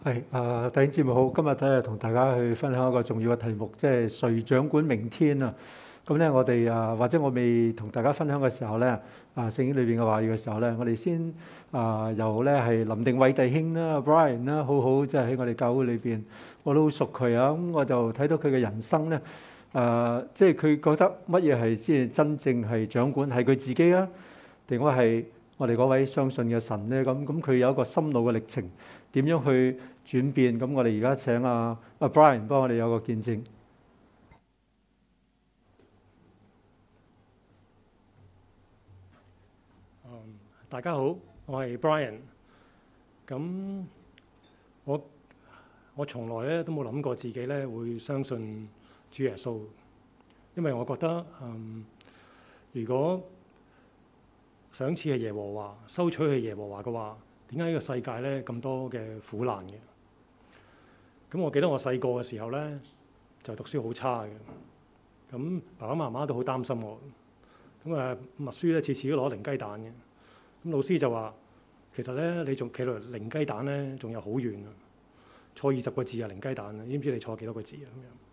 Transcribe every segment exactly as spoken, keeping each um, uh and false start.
係啊，弟兄姊妹好，今日睇下同大家去分享一個重要嘅題目，即係誰掌管明天啊？咁咧，我哋啊，或者我未同大家分享嘅時候咧，啊聖經裏邊嘅話語嘅時候咧，我哋先啊由咧係林定偉弟兄啦，Brian 啦，好好即係喺我哋教會裏邊，我都好熟佢啊。咁我就睇到佢嘅人生咧，啊即係佢覺得乜嘢係先係真正係掌管係佢自己啊，定話係我哋嗰位相信嘅神咧？咁咁佢有一個心路嘅歷程，點樣去轉變？咁我哋而家請阿阿 Brian 幫我哋有個見證。 嗯，大家好，我係 Brian。咁我我從來咧都冇諗過自己咧會相信主耶穌，因為我覺得嗯，如果賞賜係耶和華，收取係耶和華嘅話，點解呢個世界咧咁多嘅苦難嘅？咁我記得我細個嘅時候咧就讀書好差嘅，咁爸爸媽媽都好擔心我，咁啊默書咧次次都攞零雞蛋嘅，咁老師就話。其實咧，你仲企落零雞蛋咧，仲有好遠啊！錯二十個字啊，零雞蛋啊，知唔知你錯幾多個字啊？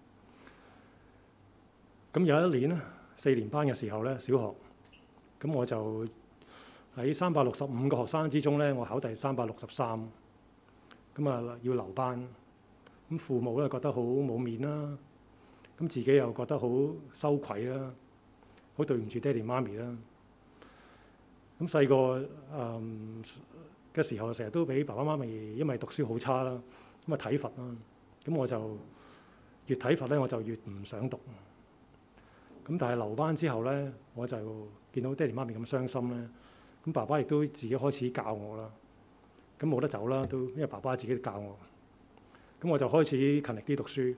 咁樣。咁有一年咧，四年班嘅時候咧，小學，咁我就喺三百六十五個學生之中咧，我考第三百六十三，咁啊要留班。咁父母咧覺得好冇面啦，咁自己又覺得好羞愧啦，好對唔住爹哋媽咪啦。咁細個誒嘅時候，成日都俾爸爸媽咪因為讀書好差啦，咁啊體罰啦。咁我就越體罰咧，我就越唔想讀。咁但係留班之後咧，我就見到爹哋媽咪咁傷心咧，咁爸爸亦都自己開始教我啦。咁冇得走啦，都因為爸爸自己教我。咁我就開始勤力啲讀書。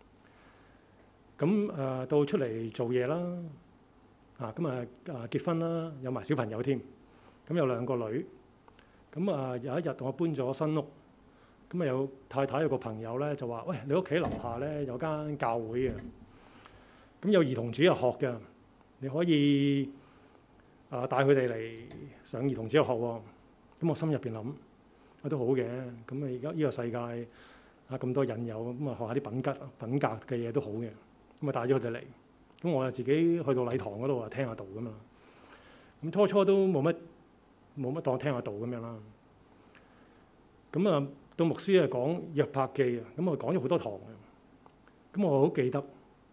咁誒、呃、到出嚟做嘢啦。啊，咁啊啊結婚啦，有埋小朋友添，咁有兩個女，咁啊有一日我搬咗新屋，咁啊有太太有個朋友咧就話：喂，你屋企樓下咧有間教會嘅，咁有兒童主日學嘅，你可以啊帶佢哋嚟上兒童主日學喎。咁我心入邊諗，啊都好嘅，咁啊而家呢個世界啊咁多引誘，咁啊學下啲品格品格嘅嘢都好嘅，咁啊帶咗佢哋嚟。咁我就自己去到禮堂嗰度啊聽下道噶嘛，咁初初都冇乜冇乜當聽下道咁樣啦。咁啊到牧師啊講約伯記啊，咁我講咗好多堂嘅。咁我好記得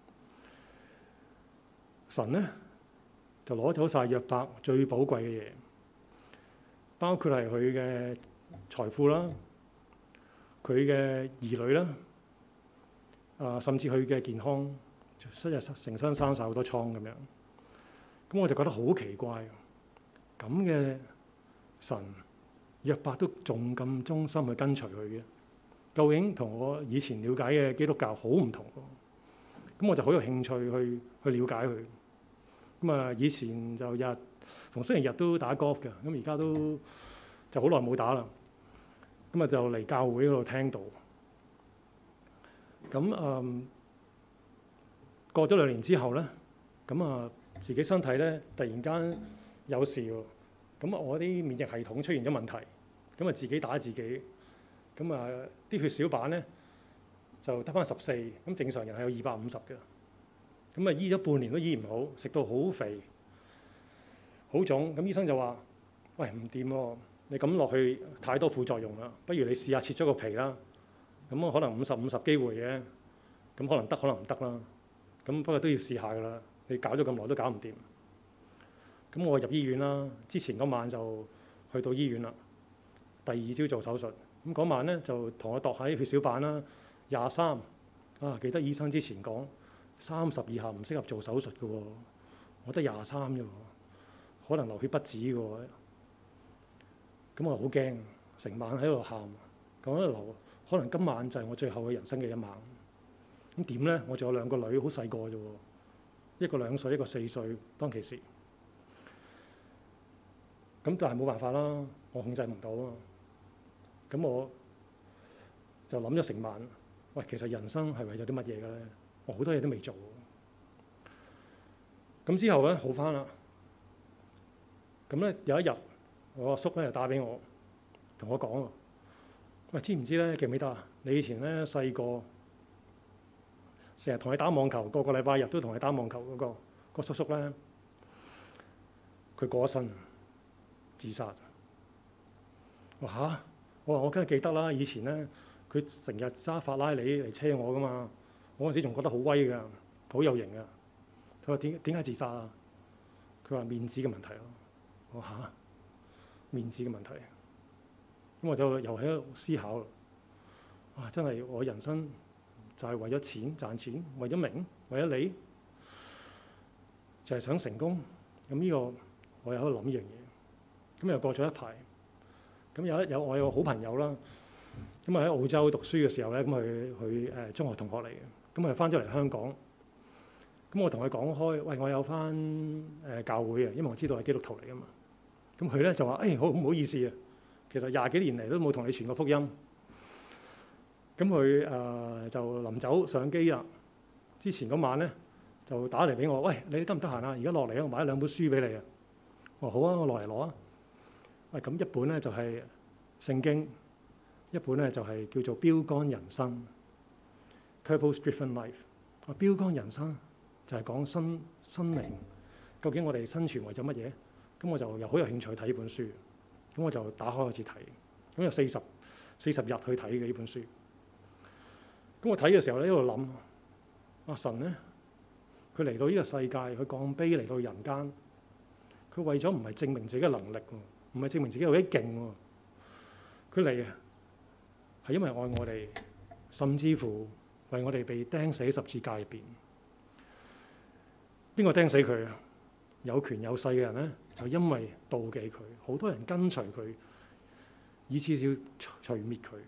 神咧就攞走晒約伯最寶貴嘅嘢，包括係佢嘅財富啦、佢嘅兒女啦，啊甚至佢嘅健康。七日成身生晒好多瘡咁樣，咁我就覺得好奇怪，咁嘅神約伯都仲咁忠心去跟隨佢嘅，究竟同我以前了解嘅基督教好唔同喎？咁我就好有興趣去去了解佢。咁啊，以前就日逢星期日都打 golf 嘅，咁而家都就好耐冇打啦。咁啊就嚟教會嗰度聽道。咁嗯。過咗兩年之後咧，咁啊自己身體咧突然間有事喎，咁啊我啲免疫系統出現咗問題，咁啊自己打自己，咁啊啲血小板咧就得返十四，咁正常人係有二百五十嘅，咁啊醫咗半年都醫唔好，食到好肥，好腫，咁醫生就話：喂，唔掂喎，你咁落去太多副作用啦，不如你試下切咗個皮啦，咁可能五十五十機會嘅，咁可能得可能唔得啦。咁不過都要試下㗎啦，你搞咗咁耐都搞唔掂。咁我入醫院啦，之前嗰晚就去到醫院啦，第二朝做手術。咁嗰晚咧就同我度下啲血小板啦，廿三啊，記得醫生之前講三十以下唔適合做手術嘅喎，我得廿三啫喎，可能流血不止嘅喎。咁我好驚，成晚喺度喊，咁喺度流，可能今晚就係我最後嘅人生嘅一晚。咁點咧？我仲有兩個女，好細個啫喎，一個兩歲，一個四歲。當其時，咁但係冇辦法啦，我控制唔到啊。咁我就諗咗成晚，喂，其實人生係為咗啲乜嘢嘅咧？我好多嘢都未做。咁之後咧好返啦。咁咧有一日，我阿叔咧就打俾我，同我講喎， 喂，知唔知咧？記唔記得啊？你以前咧細個成日同你打網球，個個禮拜日都同你打網球嗰、個個叔叔咧，佢過咗身，自殺。我話嚇，我話我梗係記得啦。以前咧，佢成日揸法拉利嚟車我噶嘛，我嗰陣時仲覺得好威㗎，好有型㗎。佢話點點解自殺啊？佢話面子嘅問題咯。我話嚇，面子嘅問題。咁我就又喺度思考啦。哇！真係我人生就係為咗錢賺錢，為咗名，為咗利，就係想成功。咁呢個我又喺度諗呢樣嘢。咁又過咗一排。咁有一有我有個好朋友啦，咁啊喺澳洲讀書嘅時候咧，咁佢佢誒中學同學嚟嘅，咁佢翻咗嚟香港，咁我同佢講開，喂，我有翻誒教會啊，因為我知道係基督徒嚟噶嘛，咁佢咧就話：誒好唔好意思啊，其實廿幾年嚟都冇同你傳過福音。咁佢誒就臨走上機啦，之前嗰晚咧就打嚟俾我，喂，你得唔得閒啊？而家落嚟啊，我買咗兩本書俾你啊。我話好啊，我落嚟攞啊。喂，咁一本咧就係聖經，一本咧就係叫做標竿人生 （Purpose-Driven Life）。啊，標竿人生就係講生生命，究竟我哋生存為咗乜嘢？咁我就又好有興趣睇呢本書，咁我就打開開始睇，咁有四十四十日去睇嘅呢本書。咁我睇嘅時候咧，一路諗，阿神咧，佢嚟到呢個世界，佢降卑嚟到人間，佢為咗唔係證明自己嘅能力喎，唔係證明自己有幾勁喎，佢嚟啊係因為愛我哋，甚至乎為我哋被釘死喺十字架入邊。邊個釘死佢啊？有權有勢嘅人咧，就因為妒忌佢，好多人跟隨佢，以至要除滅佢。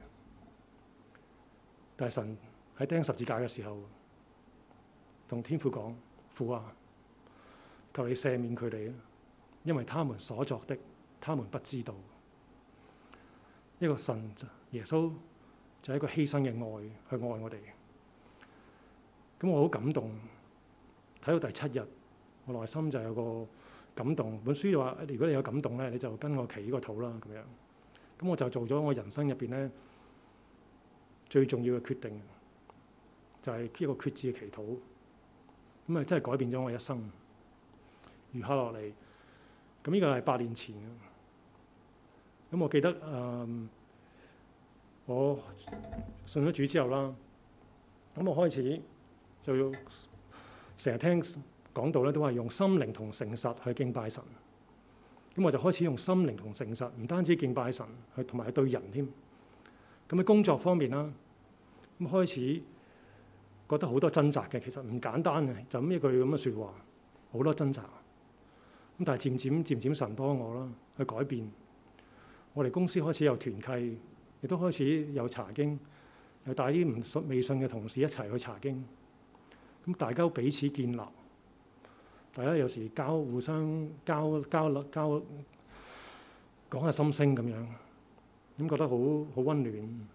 但係神喺釘十字架嘅時候，同天父講：父啊，求你赦免佢哋啊，因為他們所作的，他們不知道。一個神耶穌就係一個犧牲嘅愛，去愛我哋。咁我好感動，睇到第七日，我內心就有個感動。本書就話：如果你有感動咧，你就跟我祈呢個禱啦。咁樣，咁我就做咗我人生入邊咧最重要嘅決定，就係一個決志嘅祈禱。咁啊，真係改變咗我一生。餘下落嚟，咁呢個係八年前。咁我記得誒、嗯，我信咗主之後啦，咁我開始就要成日聽講道咧，都係用心靈同誠實去敬拜神。咁我就開始用心靈同誠實，唔單止敬拜神，去同埋去對人添。咁喺工作方面啦，咁開始覺得好多掙扎嘅，其實唔簡單嘅，就咁一句咁嘅説話，好多掙扎。咁但係漸漸漸漸神幫我啦，去改變。我哋公司開始有團契，亦都開始有查經，又帶啲唔信未信嘅同事一齊去查經。咁大家彼此建立，大家有時交互相交交交講下心聲咁樣，咁覺得好好溫暖。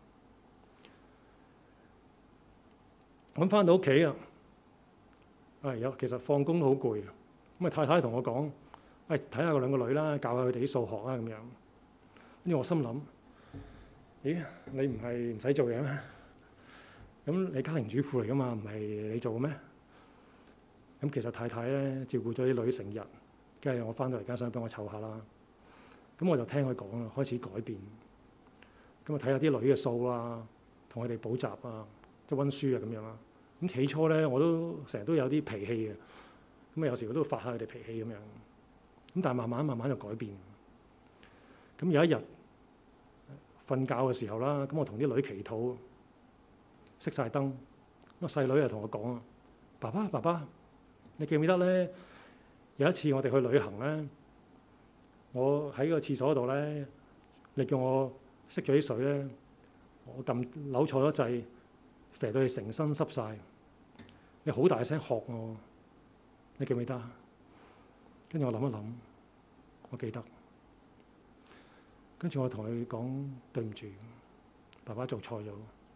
咁翻到屋企啊，係有其實放工都好攰啊。咁啊太太同我講：誒睇下個兩個女啦，教下佢哋啲數學啊咁樣。跟住我心諗：咦，你唔係唔使做嘢咩？咁你家庭主婦嚟噶嘛，唔係你做嘅咩？咁其實太太咧照顧咗啲女成日，跟住我翻到嚟家想幫我湊下啦。咁我就聽佢講啦，開始改變。咁啊睇下啲女嘅數啊，同佢哋補習啊，即係温書啊咁樣啦。咁起初咧我都成日都有啲脾氣嘅，咁啊有時我都發下佢哋脾氣咁樣。咁但係慢慢慢慢就改變。咁有一日瞓覺嘅時候啦，咁我同啲女祈禱，熄晒燈。咁細女就同我講啊：爸爸爸爸，你記唔記得咧？有一次我哋去旅行咧，我喺個廁所度咧，你叫我熄咗啲水咧，我撳扭錯咗掣，肥到你成身濕晒。你好大聲喝我，你記唔記得？跟住我諗一諗，我記得。跟住我同佢講對唔住，爸爸做錯咗。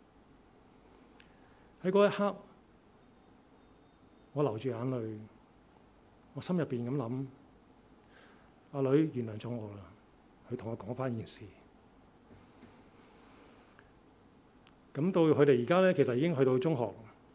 喺嗰一刻，我流住眼淚，我心入邊咁諗：阿女原諒咗我啦。佢同我講翻件事。 咁到佢哋而家咧，其實已經去到中學。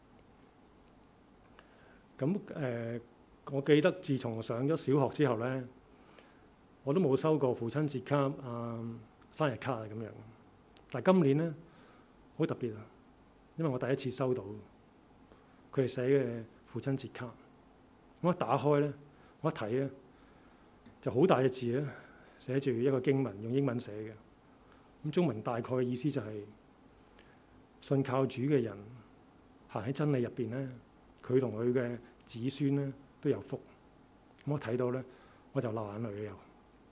咁誒、呃，我記得自從上咗小學之後咧，我都冇收過父親節卡啊、生日卡啊咁樣。但係今年咧好特別啊，因為我第一次收到佢哋寫嘅父親節卡。我一打開咧，我一睇咧就好大隻字咧，寫住一個經文，用英文寫嘅。咁中文大概嘅意思就係、是、信靠主嘅人行喺真理入邊咧，佢同佢嘅子孫咧都有福。咁我睇到咧，我就流眼淚又。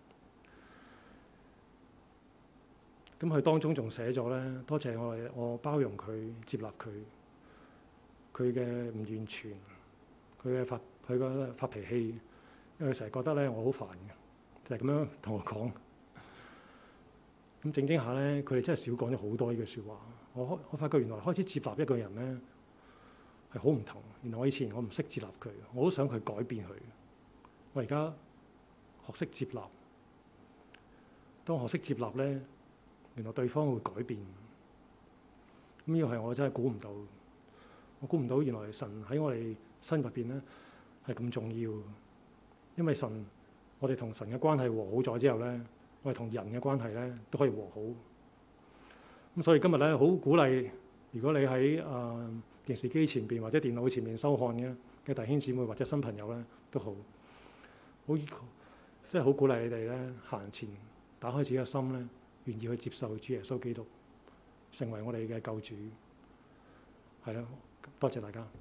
咁佢當中仲寫咗咧，多謝我我包容佢、接納佢，佢嘅唔完全，佢嘅發佢嘅發脾氣，因為佢成日覺得咧我好煩嘅，就係、是、咁樣同我講。咁正經下咧，佢哋真係少講咗好多呢句説話。我我發覺原來開始接納一個人咧係好唔同。原來我以前我唔識接納佢，我好想佢改變佢。我而家學識接納。當學識接納咧，原來對方會改變。咁呢個係我真係估唔到。我估唔到原來神喺我哋身入邊咧係咁重要。因為神，我哋同神嘅關係和好咗之後咧，我哋同人嘅關係咧都可以和好。咁所以今日咧好鼓勵，如果你喺誒、呃、電視機前邊或者電腦前面收看嘅嘅弟兄姊妹或者新朋友咧都好，好即係好鼓勵你哋咧行前打開自己嘅心咧，願意去接受主耶穌基督成為我哋嘅救主。係啦，多謝大家。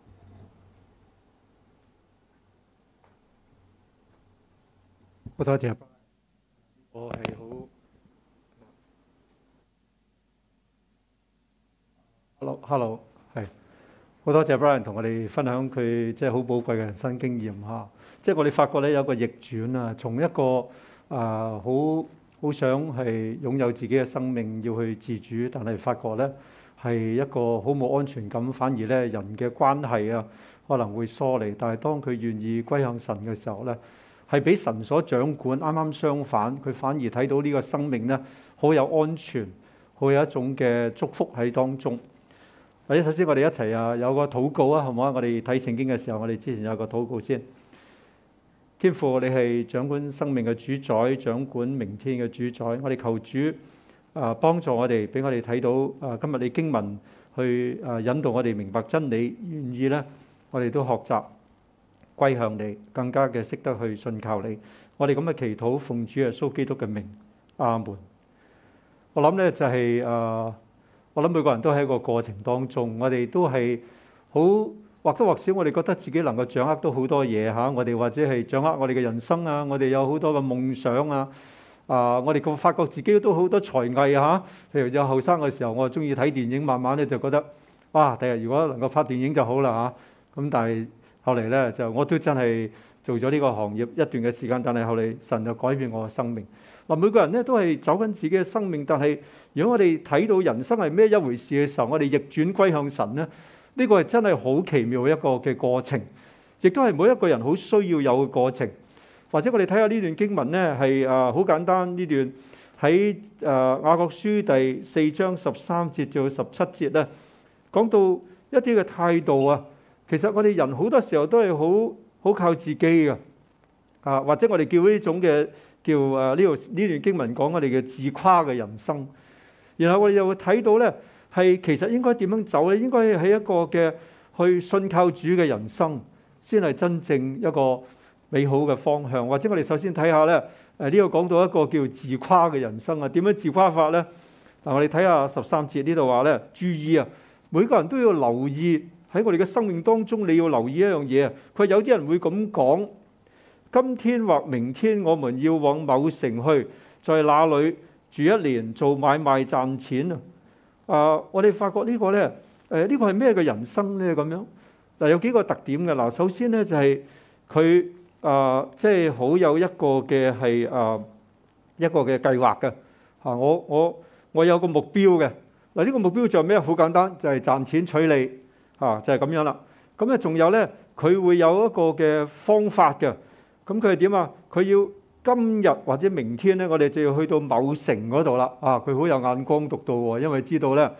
好多謝。 我係好。 Hello，Hello， 係好多謝 Brian 同我哋分享佢即係好寶貴嘅人生經驗嚇。即係我哋發覺咧有一個逆轉啊，從一個啊好好想係擁有自己嘅生命要去自主，但係發覺咧係一個好冇安全感，反而咧人嘅關係啊可能會疏離。但係當佢願意歸向神嘅時候咧，係俾神所掌管。啱啱相反，佢反而睇到呢個生命咧好有安全，好有一種嘅祝福喺當中。或者首先我哋一齊啊有個禱告啊，好唔好啊？我哋睇聖經嘅時候，我哋之前有個禱告先。天父，你係掌管生命嘅主宰，掌管明天嘅主宰。我哋求主啊幫助我哋，俾我哋睇到啊今日你經文去啊引導我哋明白真理，願意咧我哋都學習歸向你，更加嘅識得去信靠你。我哋咁嘅祈禱奉主耶穌基督嘅名，阿門。我諗咧就係啊。我諗每個人都喺一個過程當中，我哋都係好或多或少，我哋覺得自己能夠掌握到好多嘢嚇。我哋或者係掌握我哋嘅人生啊，我哋有好多嘅夢想啊。啊，我哋個發覺自己都好多才藝嚇。譬如有後生嘅時候，我中意睇電影，慢慢咧就覺得哇，第日如果能夠拍電影就好啦嚇。咁但係後嚟咧就我都真係做咗呢個行業一段嘅時間，但係後嚟神就改變我嘅生命。嗱，每個人咧都係走緊自己嘅生命，但係如果我哋睇到人生係咩一回事嘅時候，我哋逆轉歸向神咧，呢個係真係好奇妙一個嘅過程，亦都係每一個人好需要有嘅過程。或者我哋睇下呢段經文咧，係啊好簡單。呢段喺誒雅各書第四章十三節至到十七節咧，講到一啲嘅態度啊。其實我哋人好多時候都係好好靠自己嘅啊，或者我哋叫呢種嘅。叫啊呢度呢段經文講我哋嘅自誇嘅人生，然後我哋又會睇到咧，係其實應該點樣走咧？應該係一個嘅去信靠主嘅人生，先係真正一個美好嘅方向。或者我哋首先睇下咧，誒呢度講到一個叫自誇嘅人生啊，點樣自誇法咧？嗱，我哋睇下十三節呢度話咧，注意啊，每個人都要留意喺我哋嘅生命當中，你要留意一樣嘢啊。佢有啲人會咁講。今天或明天，我們要往某城去，在那裡住一年，做買賣賺錢啊！啊，我哋發覺呢個咧，誒呢個係咩嘅人生咧？咁樣嗱，有幾個特點嘅嗱。首先咧就係佢啊，即係好有一個嘅係啊一個嘅計劃嘅嚇。我我我有個目標嘅嗱，呢個目標就係咩？好簡單，就係賺錢取利嚇，就係咁樣啦。咁咧仲有咧，佢會有一個嘅方法嘅。咁佢係點啊？佢要今日或者明天咧，我哋就要去到某城嗰度啦。啊，佢好有眼光獨到喎，因為知道咧，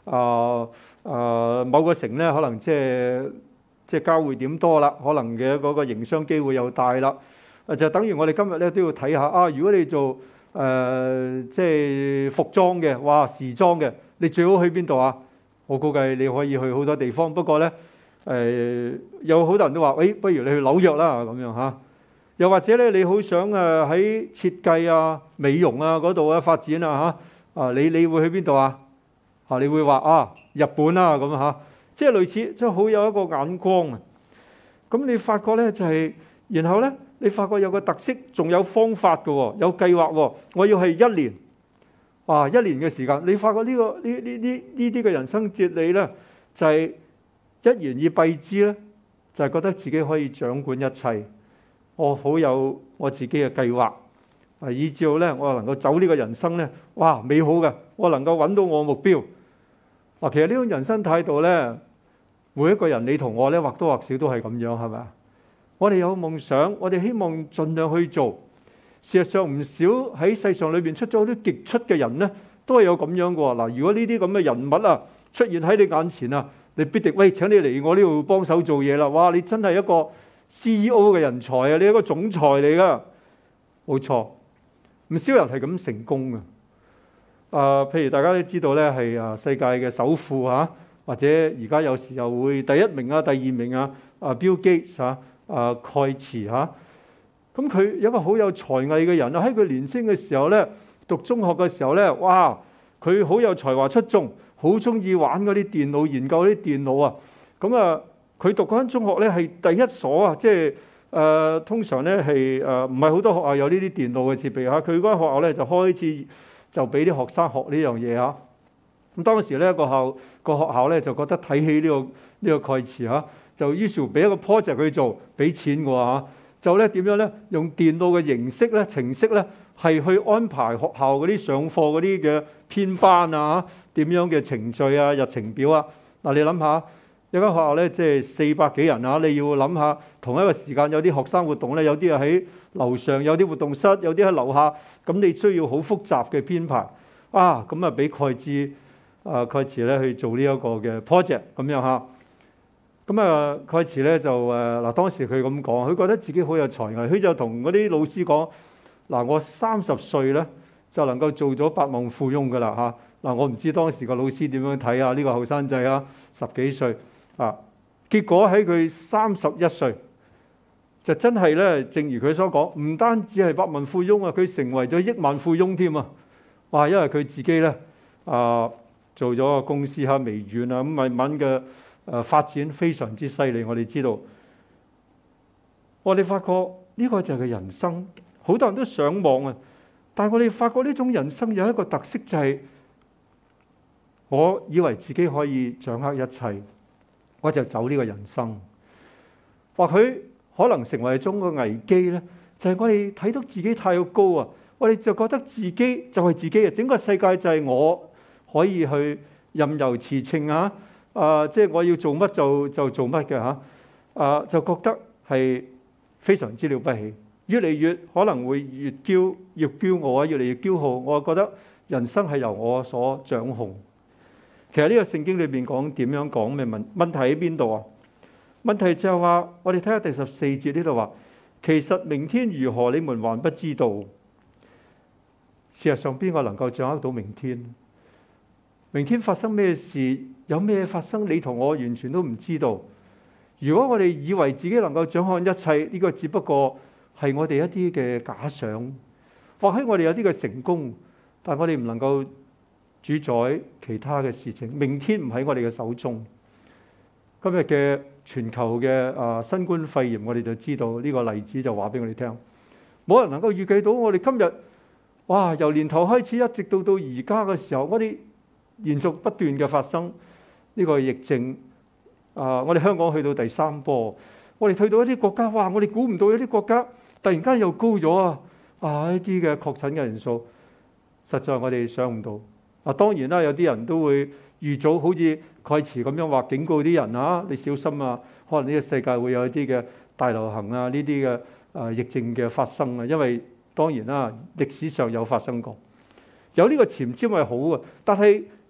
啊啊某個城咧，可能即係即係交匯點多啦，可能嘅嗰個營商機會又大啦。啊，就等於我哋今日咧都要睇下啊，如果你做誒、呃、即係服裝嘅，哇時裝嘅，你最好去邊度啊？我估計你可以去好多地方，不過咧誒、呃、有好多人都話，誒、哎、不如你去紐約啦咁樣嚇。又或者咧，你好想誒喺設計啊、美容啊嗰度啊發展啊嚇啊，你你會去邊度啊？啊，你會話啊日本啦咁嚇，即係類似，即係好有一個眼光啊。咁你發覺咧就係、是，然後咧你發覺有個特色，仲有方法嘅喎，有計劃喎。我要係一年啊，一年嘅時間，你發覺呢、這個呢呢呢呢啲嘅人生哲理咧，就係、是、一言以蔽之咧，就係、是、覺得自己可以掌管一切。我好有我自己嘅計劃，啊，以至到咧我能夠走呢個人生咧，哇美好嘅，我能夠揾到我目標。嗱，其實呢種人生態度咧，每一個人你同我咧或多或少都係咁樣，係咪啊？我哋有夢想，我哋希望盡量去做。事實上唔少喺世上裏邊出咗啲傑出嘅人咧，都係有咁樣嘅喎。嗱，如果呢啲咁嘅人物啊出現喺你眼前啊，你必定喂請你嚟我呢度幫手做嘢啦。哇！你真係一個 C E O 嘅人才啊！你係一個總裁嚟噶，冇錯。唔少人係咁成功嘅。啊，譬如大家都知道咧，係啊世界嘅首富嚇，或者而家有時候會第一名啊、第二名啊，啊 Bill Gates 嚇、啊蓋茨嚇。咁佢有一個好有才藝嘅人啊，喺佢年輕嘅時候咧，讀中學嘅時候咧，哇！佢好有才華出眾，好中意玩嗰啲電腦，研究啲電腦啊。咁啊〜佢讀嗰間中學咧係第一所啊，即係誒通常咧係誒唔係好多學校有呢啲電腦嘅設備嚇。佢嗰間學校咧就開始就俾啲學生學呢樣嘢嚇。咁當時咧個校個學校咧就覺得睇起呢個呢個蓋茨嚇，就於是乎俾一個 project 佢做，俾錢嘅話嚇，就咧點樣咧用電腦嘅形式咧程式咧係去安排學校嗰啲上課嗰啲嘅編班啊，點樣嘅程序啊、日程表啊。嗱，你諗下。有間學校咧，即係四百幾人啊！你要諗下，同一個時間有啲學生活動咧，有啲係喺樓上，有啲活動室，有啲喺樓下。咁你需要好複雜嘅編排啊！咁啊，俾蓋茨啊蓋茨咧去做呢一個嘅 project 咁樣嚇。咁啊，蓋茨咧就誒嗱，當時佢咁講，佢覺得自己好有才藝，佢就同嗰啲老師講：嗱，我三十歲咧就能夠做咗百萬富翁噶啦嚇！嗱，我唔知當時個老師點樣睇啊？呢個後生仔啊，十幾歲。啊！結果喺佢三十一歲，就真係咧，正如佢所講，唔單止係百萬富翁啊，佢成為咗億萬富翁添啊！哇！因為佢自己咧啊，做咗個公司嚇微軟啊，咁慢慢嘅誒發展非常之犀利。我哋知道，我哋發覺呢個就係佢人生，好多人都想望啊，但係我哋發覺呢種人生有一個特色，就係我以為自己可以掌握一切。我就走呢個人生，或許可能成為一種個危機咧，就係我哋睇到自己太高啊，我哋就覺得自己就係自己啊，整個世界就係我可以去任由馳騁啊，啊，即係我要做乜就就做乜嘅嚇，啊，就覺得係非常之了不起，越嚟越可能會越驕越驕傲啊，越嚟越驕傲，我覺得人生係由我所掌控。其實呢個聖經裏邊講點樣講咩問問題喺邊度啊？問題就係話，我哋睇下第十四節呢度話，其實明天如何，你們還不知道。事實上，邊個能夠掌握到明天？明天發生咩事，有咩發生，你同我完全都唔知道。如果我哋以為自己能夠掌控一切，呢個只不過係我哋一啲嘅假想。或許我哋有啲嘅成功，但我哋唔能夠主宰其他嘅事情。明天唔喺我哋嘅手中。今日嘅全球嘅啊新冠肺炎，我哋就知道呢個例子，就話俾我哋聽，冇人能夠預計到我哋今日哇由年頭開始一直到到而家嘅時候，我哋連續不斷嘅發生呢個疫症啊！我哋香港去到第三波，我哋去到一啲國家，哇！我哋估唔到有啲國家突然間又高咗啊！啊！呢啲嘅確診嘅人數，實在我哋想唔到。啊，當然啦，有啲人都會預早好似蓋茨咁樣話警告啲人啊，你小心啊，可能呢個世界會有一啲嘅大流行啊，呢啲嘅啊疫症嘅發生啊，因為當然啦，歷史上有發生過，有呢個前瞻係好啊，但係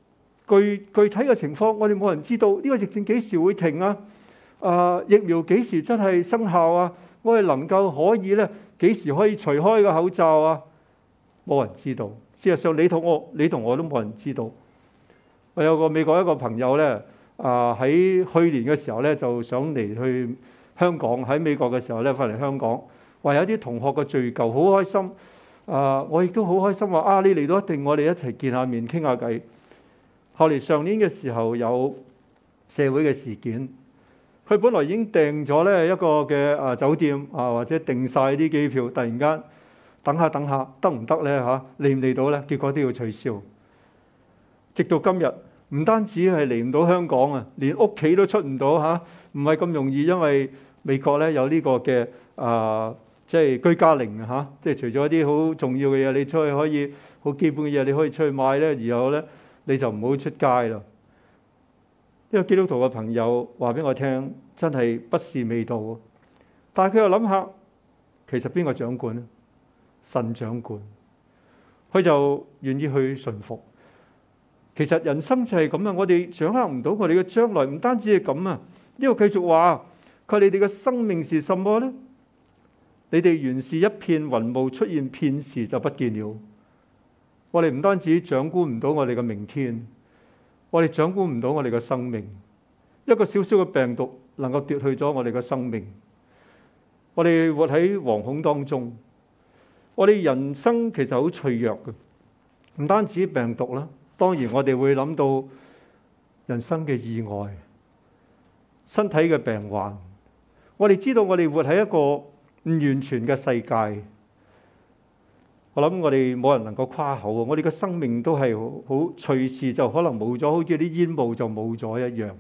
具具體嘅情況，我哋冇人知道呢個疫症幾時會停啊？啊，疫苗幾時真係生效啊？我哋能夠可以咧幾時可以除開個口罩啊？冇人知道。事實上，你同我，你同我都冇人知道。我有個美國一個朋友咧，啊喺去年嘅時候咧就想嚟去香港，喺美國嘅時候咧翻嚟香港，話有啲同學嘅聚舊，好開心。啊，我亦都好開心話啊，你嚟到一定我哋一齊見下面傾下偈。後嚟上年嘅時候有社會嘅事件，佢本來已經訂咗咧一個嘅啊酒店啊，或者訂晒啲機票，突然間等下等下得唔得咧嚇？嚟唔嚟到咧？結果都要取消。直到今日，唔單止係嚟唔到香港啊，連屋企都出唔到嚇，唔係咁容易，因為美國咧有呢個嘅啊，即係居家令啊嚇，即係除咗一啲好重要嘅嘢，你出去可以好基本嘅嘢，你可以出去買咧，然後咧你就唔好出街啦。呢個基督徒嘅朋友話俾我聽，真係不是味道。但係佢又諗下，其實邊個掌管咧？神掌管，佢就願意去順服。其實人生就係咁啊！我哋掌握唔到我哋嘅將來，唔單止係咁啊！呢個繼續話，佢話你哋嘅生命是什麼呢？你哋原是一片雲霧，出現片時就不見了。我哋唔單止掌管唔到我哋嘅明天，我哋掌管唔到我哋嘅生命。一個小小嘅病毒能夠奪去咗我哋嘅生命。我哋活喺惶恐當中，我哋人生其實好脆弱嘅，唔單止病毒啦。當然我哋會諗到人生嘅意外、身體嘅病患。我哋知道我哋活喺一個唔完全嘅世界。我諗我哋冇人能夠誇口，我哋嘅生命都係好隨時就可能冇咗，好似啲煙霧就冇咗一樣。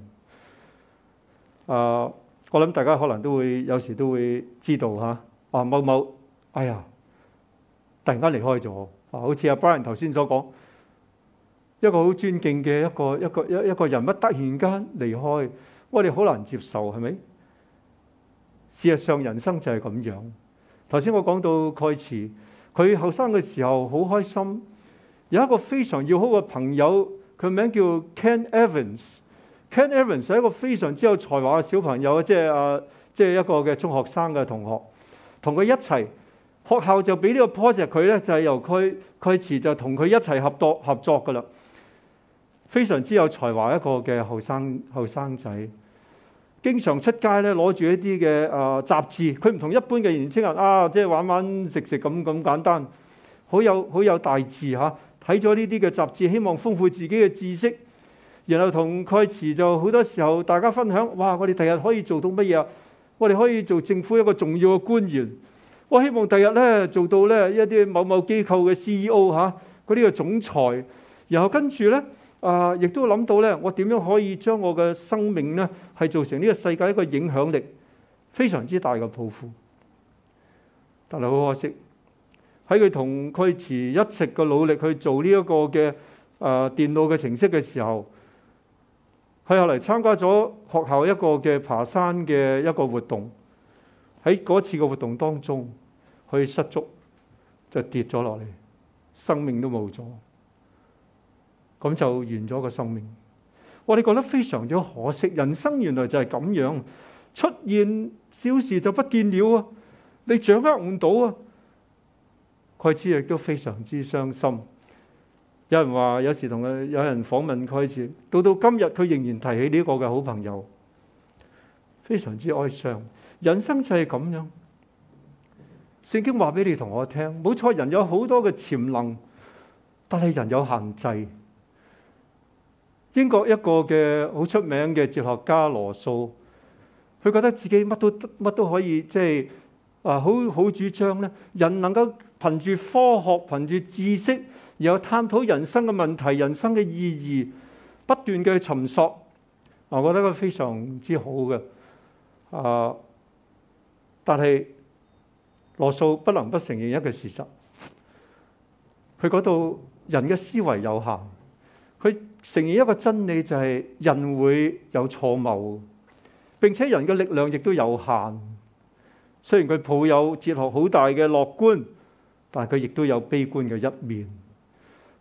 啊，我諗大家可能都會有時都會知道嚇，啊某某，哎呀，突然間離開咗，啊好似阿 Brian 頭先所講。一個好尊敬嘅一個一個一一個人物突然間離開，我哋好難接受，係咪？事實上，人生就係咁樣。頭先我講到蓋茨，佢後生嘅時候好開心，有一個非常要好嘅朋友，佢名叫 Ken Evans。Ken Evans 係一個非常之有才華嘅小朋友，即係啊，即係一個嘅中學生嘅同學，同佢一齊。學校就俾呢個 project 佢咧，就係由佢蓋茨就同佢一齊合作合作噶啦。非常之有才華一個嘅後生後生仔，經常出街咧攞住一啲嘅啊雜誌。佢唔同一般嘅年青人啊，即係玩玩食食咁咁簡單，好有好有大志嚇。睇咗呢啲嘅雜誌，希望豐富自己嘅知識，然後同蓋茨就好多時候大家分享，哇！我哋第日可以做到乜嘢啊？我哋可以做政府一個重要嘅官員。我希望第日咧做到咧一啲某某機構嘅 C E O 嚇，嗰啲嘅總裁。然後跟住咧。啊！亦都諗到咧，我點樣可以將我嘅生命咧係造成呢個世界一個影響力非常之大嘅抱負。但係好可惜，喺佢同蓋茨一直嘅努力去做呢一個嘅啊電腦嘅程式嘅時候，佢後嚟參加咗學校一個嘅爬山嘅一個活動。喺嗰次嘅活動當中，佢失足就跌咗落嚟，生命都冇咗。咁就完咗個生命。我哋覺得非常之可惜，人生原來就係咁樣，出現小事就不見了啊！你掌握唔到啊！蓋茨亦都非常之傷心。有人話，有時同佢有人訪問蓋茨，到到今日佢仍然提起呢個嘅好朋友，非常之哀傷。人生就係咁樣。聖經話俾你同我聽，冇錯，人有好多嘅潛能，但係人有限制。英國一個嘅好出名嘅哲學家羅素，佢覺得自己乜都乜都可以，即係啊好好主張咧，人能夠憑住科學、憑住知識，然後探討人生嘅問題、人生嘅意義，不斷嘅去尋索。我覺得佢非常之好嘅啊，但係羅素不能不承認一個事實，佢講到人嘅思維有限。佢承認一個真理，就係人會有錯謬，並且人嘅力量亦都有限。雖然佢抱有哲學好大嘅樂觀，但係佢亦都有悲觀嘅一面。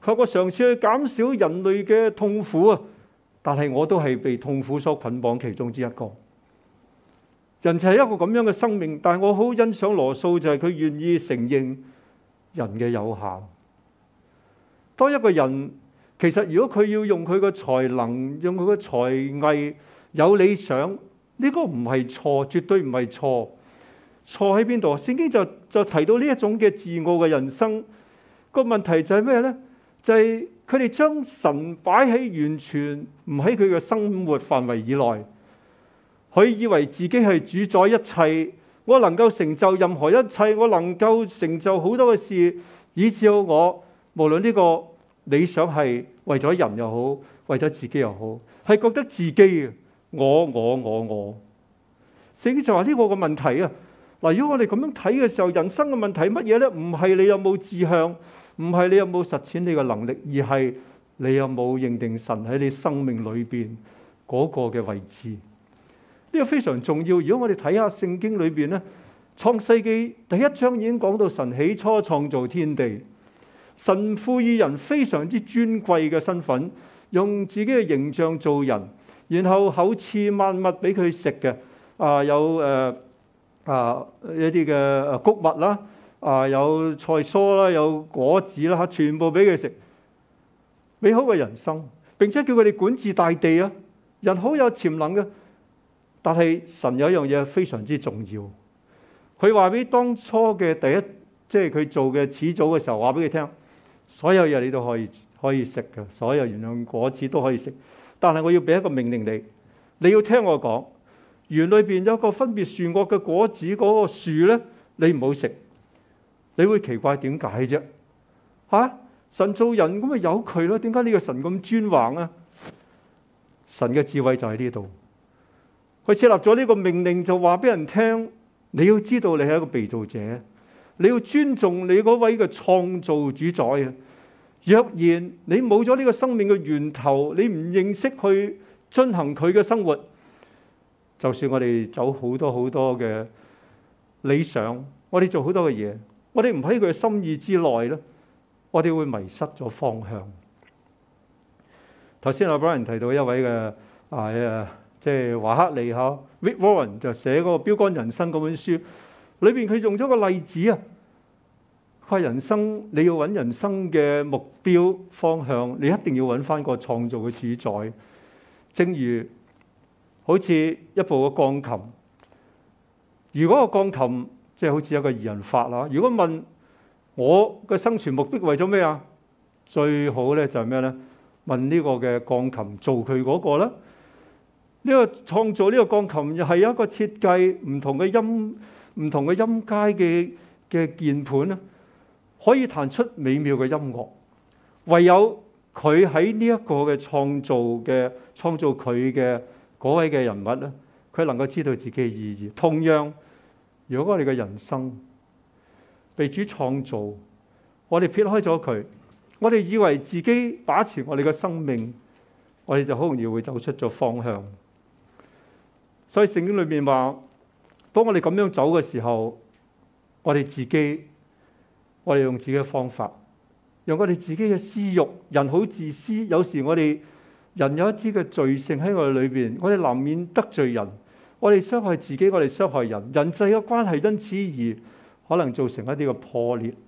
佢話我嘗試去減少人類嘅痛苦啊，但係我都係被痛苦所捆綁其中之一個。人就係一個咁樣嘅生命，但係我好欣賞羅素，就係佢願意承認人嘅有限。當一個人其實如果佢要用佢嘅才能、用佢嘅才藝、有理想，呢個唔係錯，絕對唔係錯。錯喺邊度？聖經就就提到呢一種嘅自我嘅人生。個問題就係咩呢？就係佢哋將神擺喺完全唔喺佢嘅生活範圍以內。佢以為自己係主宰一切，我能夠成就任何一切，我能夠成就好多嘅事，以至到我無論呢個理想係為咗人又好，為咗自己又好，係覺得自己嘅我我我我。聖經就話呢個個問題啊！嗱，如果我哋咁樣睇嘅時候，人生嘅問題係乜嘢呢？唔係你有冇志向，唔係你有冇實踐你嘅能力，而係你有冇認定神喺你生命裏邊嗰個嘅位置。呢個非常重要。如果我哋睇下聖經裏邊咧，創世記第一章已經講到神起初創造天地，神賦予人非常之尊貴嘅身份，用自己嘅形象做人，然後厚賜萬物俾佢食嘅，啊有誒。呃啊！一啲嘅穀物啦，啊有菜蔬啦，有果子啦，嚇全部俾佢食，美好嘅人生。並且叫佢哋管治大地啊！人好有潛能嘅，但係神有一樣嘢非常之重要。佢話俾當初嘅第一，即係佢做嘅始祖嘅時候，話俾佢聽，所有嘢你都可以可以食嘅，所有園樣果子都可以食。但係我要俾一個命令你，你要聽我講。園裏邊有一個分別善惡嘅果子嗰個樹咧，你唔好食。你會奇怪點解啫？嚇、啊！神做人咁咪由佢咯？點解呢個神咁專橫啊？神嘅智慧就喺呢度。佢設立咗呢個命令，就話俾人聽：你要知道你係一個被造者，你要尊重你嗰位嘅創造主宰啊！若然你冇咗呢個生命嘅源頭，你唔認識去進行佢嘅生活。就算我哋走好多好多嘅理想，我哋做好多嘅嘢，我哋唔喺佢嘅心意之內咧，我哋會迷失咗方向。頭先阿 Brian 提到一位嘅啊誒，即係華克利嚇 Rick Warren 就寫嗰個標竿人生嗰本書，裏邊佢用咗個例子啊，佢話人生你要揾人生嘅目標方向，你一定要揾翻個創造嘅主宰，正如好似一部嘅鋼琴，如果個鋼琴即係好似一個二人法啦。如果問我嘅生存目的為咗咩啊？最好咧就係咩咧？問呢個嘅鋼琴做佢嗰個啦。呢個創造呢個鋼琴又係有一個設計，唔同嘅音、唔同嘅音階嘅嘅鍵盤咧，可以彈出美妙嘅音樂。唯有佢喺呢一個嘅創造嘅創造佢嘅嗰位嘅人物咧，佢能夠知道自己嘅意義。同樣，如果我哋嘅人生被主創造，我哋撇開咗佢，我哋以為自己把持我哋嘅生命，我哋就好容易會走出咗方向。所以聖經裏面話，當我哋咁樣走嘅時候，我哋自己，我哋用自己嘅方法，用我哋自己嘅私慾。人好自私，有時我哋人有一啲嘅罪性喺我哋裏邊，我哋難免得罪人，我哋傷害自己，我哋傷害人，人際嘅關係因此而可能造成一啲嘅破裂。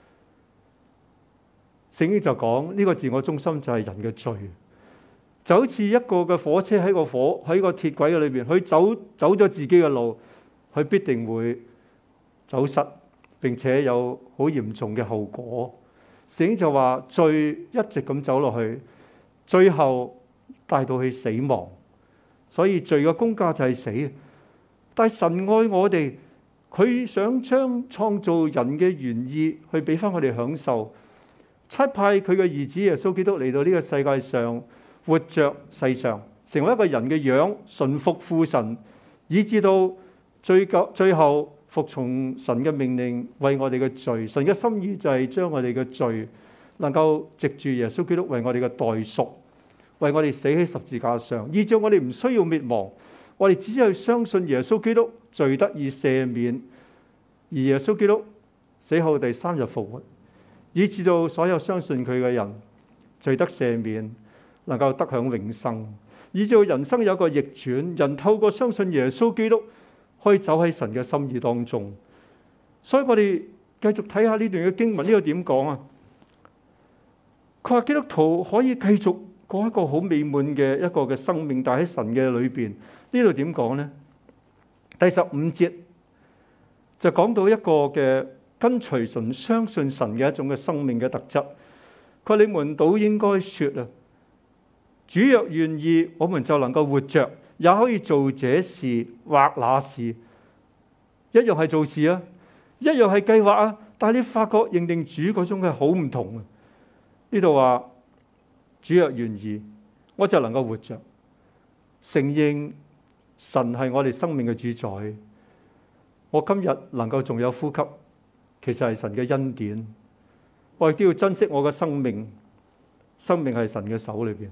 聖經就講呢個自我中心就係人嘅罪，就好似一個嘅火車喺個火喺個鐵軌嘅裏邊，佢走走咗自己嘅路，佢必定會走失，並且有好嚴重嘅後果。聖經就話罪一直咁走落去，最後帶到去死亡。所以罪嘅工價就係死。但係神愛我哋，佢想將創造人嘅原意去俾翻我哋享受。差派佢嘅兒子耶穌基督嚟到呢個世界上，活着世上，成為一個人嘅樣，順服父神，以至到最後最後服從神嘅命令，為我哋嘅罪。神嘅心意就係將我哋嘅罪能夠藉住耶穌基督為我哋嘅代贖，為我哋死喺十字架上，以致我哋唔需要滅亡，我哋只係相信耶穌基督，罪得以赦免，而耶穌基督死後第三日復活，以致到所有相信佢嘅人罪得赦免，能夠得享永生，以至人生有一個逆轉。人透過相信耶穌基督，可以走喺神嘅心意當中。所以我哋繼續睇下呢段嘅經文，呢個點講啊？佢話基督徒可以繼續過一個好美滿嘅一個嘅生命，但喺神嘅裏邊。呢度點講呢？第十五節就講到一個嘅跟隨神、相信神嘅一種嘅生命嘅特質。佢話你們倒應該說啊，主若願意，我們就能夠活着，也可以做這事或那事。一樣係做事啊，一樣係計劃啊，但係你發覺認定主嗰種嘅好唔同啊。呢度話主若願意，我就能夠活着，承認神係我哋生命嘅主宰。我今日能夠仲有呼吸，其實係神嘅恩典。我亦都要珍惜我嘅生命，生命係神嘅手裏邊。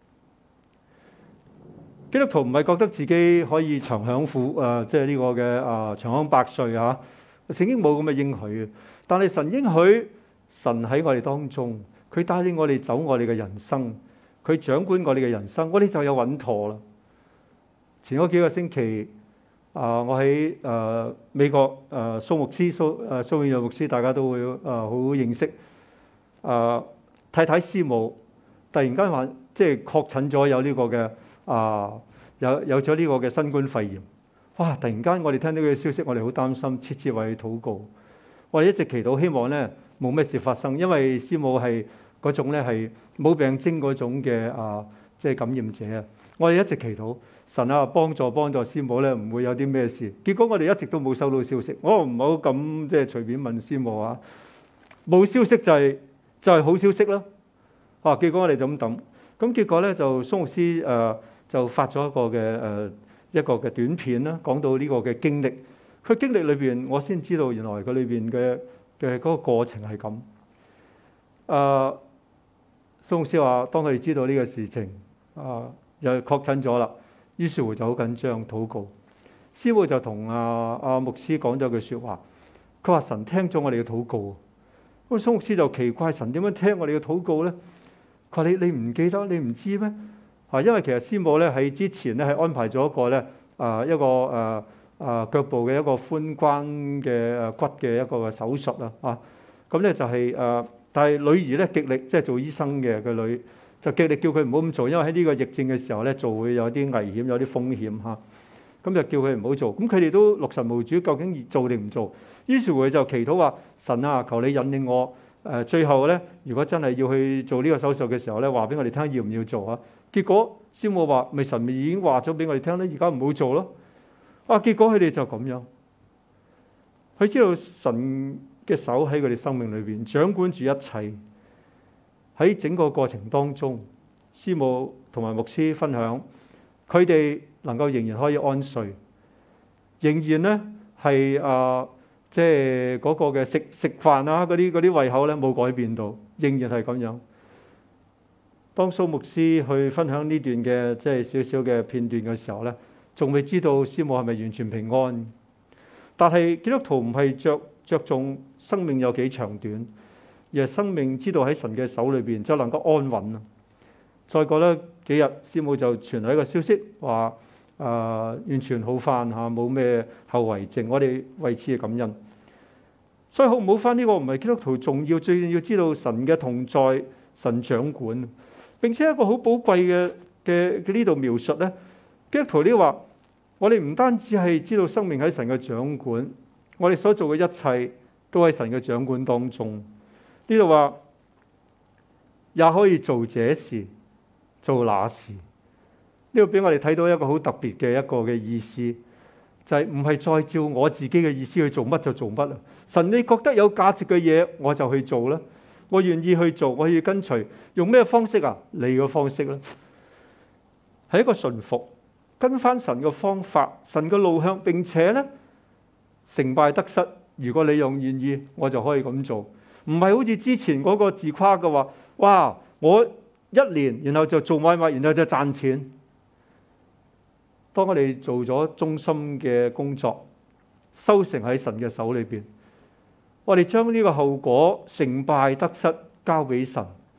基督徒唔係覺得自己可以長享富誒，即係呢個嘅啊長享百歲啊。聖經冇咁嘅應許，但係神應許，神喺我哋當中。佢帶領我哋走我哋嘅人生，佢掌管我哋嘅人生，我哋就有穩妥啦。前嗰幾個星期，啊、呃，我喺誒、呃、美國誒、呃、蘇牧師蘇誒蘇永陽牧師，大家都會誒好、呃、認識。啊、呃，太太師母突然間話，即係確診咗有呢個嘅啊、呃，有有咗呢個嘅新冠肺炎。哇！突然間我哋聽到佢嘅消息，我哋好擔心，切切為佢禱告。我哋一直祈禱，希望咧冇咩事發生，因為師母係嗰種咧係冇病徵嗰種嘅啊，即係感染者啊。我哋一直祈禱神啊，幫助幫助師母咧，唔會有啲咩事。結果我哋一直都冇收到消息。我唔好咁即係隨便問師母啊，冇消息就係就係好消息啦。啊，結果我哋就咁等。咁結果咧就蘇牧師誒就發咗一個嘅誒一個嘅短片啦，講到呢個嘅經歷。佢經歷裏邊，我先知道原來佢裏邊嘅嘅嗰個過程係咁。誒、呃，蘇牧師話：當佢哋知道呢個事情，啊、呃，又確診咗啦，於是乎就好緊張，禱告。師母就同阿阿牧師講咗句説話，佢話神聽咗我哋嘅禱告。咁蘇牧師就奇怪，神點樣聽我哋嘅禱告咧？佢話你你唔記得，你唔知咩？啊，因為其實師母咧喺之前咧係安排咗一個咧啊、呃、一個誒。呃啊，腳部嘅一個髖關嘅骨嘅一個嘅手術啊，啊，咁咧就係、是、誒、呃，但係女兒咧極力即係做醫生嘅個女，就極力叫佢唔好咁做，因為喺呢個疫症嘅時候咧做會有啲危險，有啲風險嚇，咁、啊、就叫佢唔好做。咁佢哋都六神無主，究竟做定唔做？於是乎佢就祈禱話：神啊，求你引領我。誒、呃，最後咧，如果真係要去做呢個手術嘅時候咧，話俾我哋聽要唔要做啊？結果師母話：咪神咪已經話咗俾我哋聽咧，而家唔好做咯。啊！結果佢哋就咁樣，佢知道神嘅手喺佢哋生命裏邊掌管住一切。喺整個過程當中，師母同埋牧師分享，佢哋能夠仍然可以安睡，仍然咧係啊，即係嗰個嘅食食飯啊，嗰啲嗰啲胃口咧冇改變到，仍然係咁樣。當蘇牧師去分享呢段嘅即係少少嘅片段嘅時候咧，仲未知道師母係咪完全平安，但係基督徒唔係着着重生命有幾長短，而係生命知道喺神嘅手裏邊就能夠安穩啊。再過多幾日，師母就傳來一個消息，話誒、呃、完全好翻嚇，冇咩後遺症。我哋為此嘅感恩。所以好唔好翻呢個唔係基督徒重要，最重要知道神嘅同在，神掌管。並且一個好寶貴嘅嘅嘅呢度描述咧。基督徒呢話：我哋唔單止係知道生命喺神嘅掌管，我哋所做嘅一切都喺神嘅掌管當中。呢度話也可以做這事，做那事。呢個俾我哋睇到一個好特別嘅一個嘅意思，就係唔係再照我自己嘅意思去做乜就做乜啊！神你覺得有價值嘅嘢，我就去做啦。我願意去做，我要跟隨。用咩方式啊？你嘅方式啦，係一個順服。跟翻神嘅方法，神嘅路向，並且咧成敗得失，如果你用願意，我就可以咁做。唔係好似之前嗰個自誇嘅話，哇！我一年然後就做買賣，然後就賺錢。當我哋做咗忠心嘅工作，收成喺神嘅手裏邊，我哋將呢個後果成敗得失交俾神，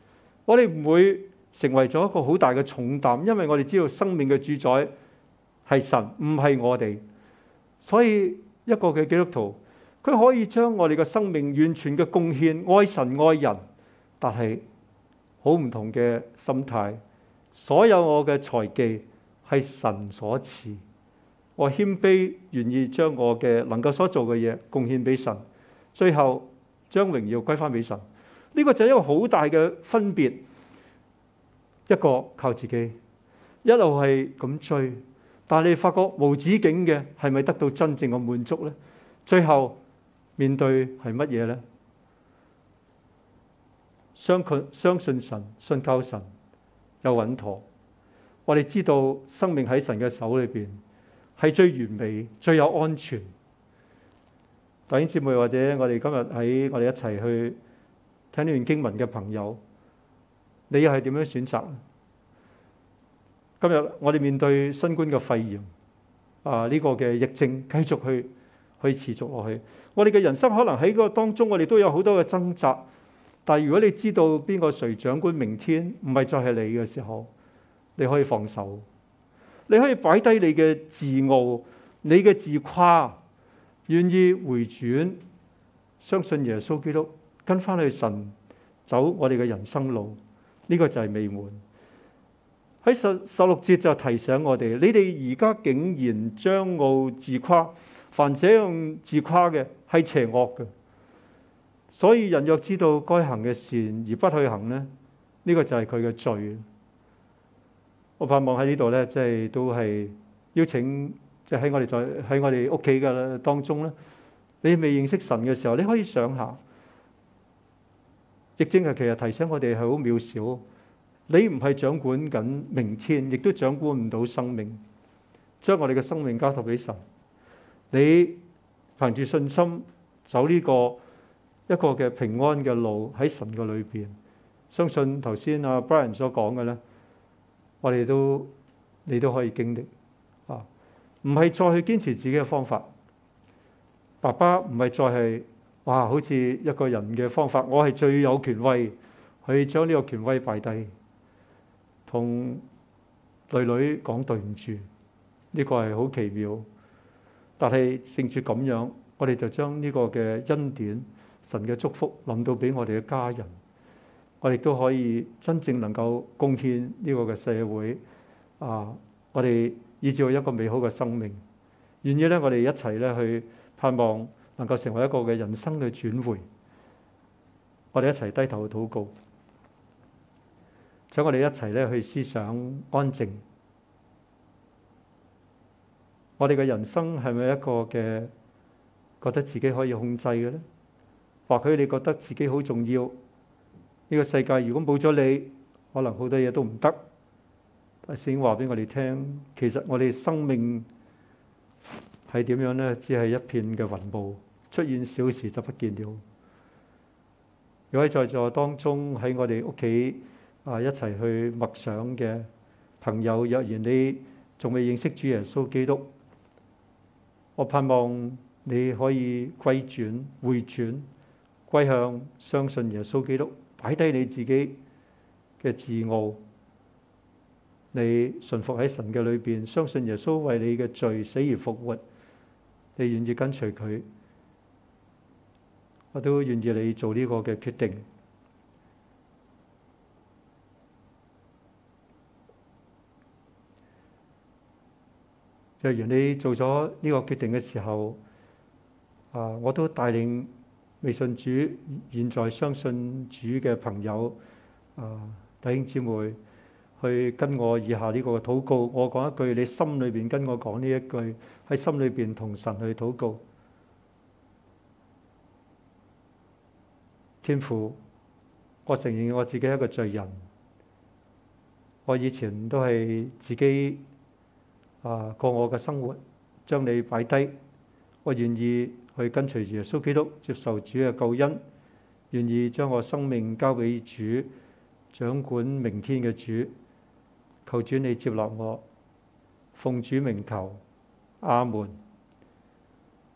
我哋唔會成為咗一個好大嘅重擔，因為我哋知道生命嘅主宰係神，唔係我哋。所以一個嘅基督徒，佢可以將我哋嘅生命完全嘅貢獻，愛神愛人，但係好唔同嘅心態。所有我嘅財技係神所賜，我謙卑願意將我嘅能夠所做嘅嘢貢獻俾神，最後將榮耀歸翻俾神。呢個就係一個好大嘅分別。一個靠自己，一路係咁追，但係你發覺無止境嘅，係咪得到真正嘅滿足呢？最後面對係乜嘢呢？相信相信神，信靠神有穩妥。我哋知道生命喺神嘅手裏邊係最完美、最有安全。弟兄姊妹，或者我哋今日喺我哋一齊去聽呢段經文嘅朋友，你又係點樣選擇？今日我哋面對新冠嘅肺炎啊，呢個嘅疫症繼續去去持續落去，我哋嘅人生可能喺個當中，我哋都有好多嘅掙扎。但係如果你知道邊個誰掌管明天，唔係再係你嘅時候，你可以放手，你可以擺低你嘅自傲、你嘅自誇，願意回轉，相信耶穌基督，跟翻去神走我哋嘅人生路。呢個就係美滿。喺十十六節就提醒我哋：你哋而家竟然驕傲自誇，凡這樣自誇嘅係邪惡嘅。所以人若知道該行嘅善而不去行呢，呢個就係佢嘅罪。我盼望喺呢度咧，即係都係邀請，即係喺我哋在喺我哋屋企嘅當中咧，你未認識神嘅時候，你可以想下，疫症係其實提醒我哋係好渺小。你唔係掌管緊明天，亦都掌管唔到生命。將我哋嘅生命交託俾神，你憑住信心走呢個一個嘅平安嘅路喺神嘅裏邊。相信頭先阿 Brian 所講嘅咧，我哋都你都可以經歷啊！唔係再去堅持自己嘅方法，爸爸唔係再係哇，好似一個人嘅方法，我係最有權威去將呢個權威擺低。同女女講對唔住，呢個係好奇妙。但係聖住咁樣，我哋就將呢個嘅恩典、神嘅祝福臨到俾我哋嘅家人，我哋都可以真正能夠貢獻呢個嘅社會啊！我哋以至到一個美好嘅生命，願意咧，我哋一齊咧去盼望能夠成為一個嘅人生嘅轉回。我哋一齊低頭去禱告。請我哋一齊咧去思想安靜。我哋嘅人生係咪一個嘅覺得自己可以控制嘅咧？或許你覺得自己好重要，呢個世界如果冇咗你，可能好多嘢都唔得。但聖經話俾我哋聽，其實我哋生命係點樣咧？只係一片嘅雲霧，出現小時就不見了。如果喺在座當中喺我哋屋企啊，一齊去默想嘅朋友，若然你仲未認識主耶穌基督，我盼望你可以歸轉、回轉、歸向相信耶穌基督，擺低你自己嘅自傲，你順服喺神嘅裏邊，相信耶穌為你嘅罪死而復活，你願意跟隨佢，我都願意你做呢個嘅決定。若然你做咗呢個決定嘅時候，啊，我都帶領未信主、現在相信主嘅朋友，啊，弟兄姊妹，去跟我以下呢個禱告。我講一句，你心裏邊跟我講呢一句，喺心裏邊同神去禱告。天父，我承認我自己係一個罪人，我以前都係自己。啊！過我嘅生活，將你擺低，我願意去跟隨耶穌基督，接受主嘅救恩，願意將我生命交俾主，掌管明天嘅主。求主你接納我，奉主名求，阿門。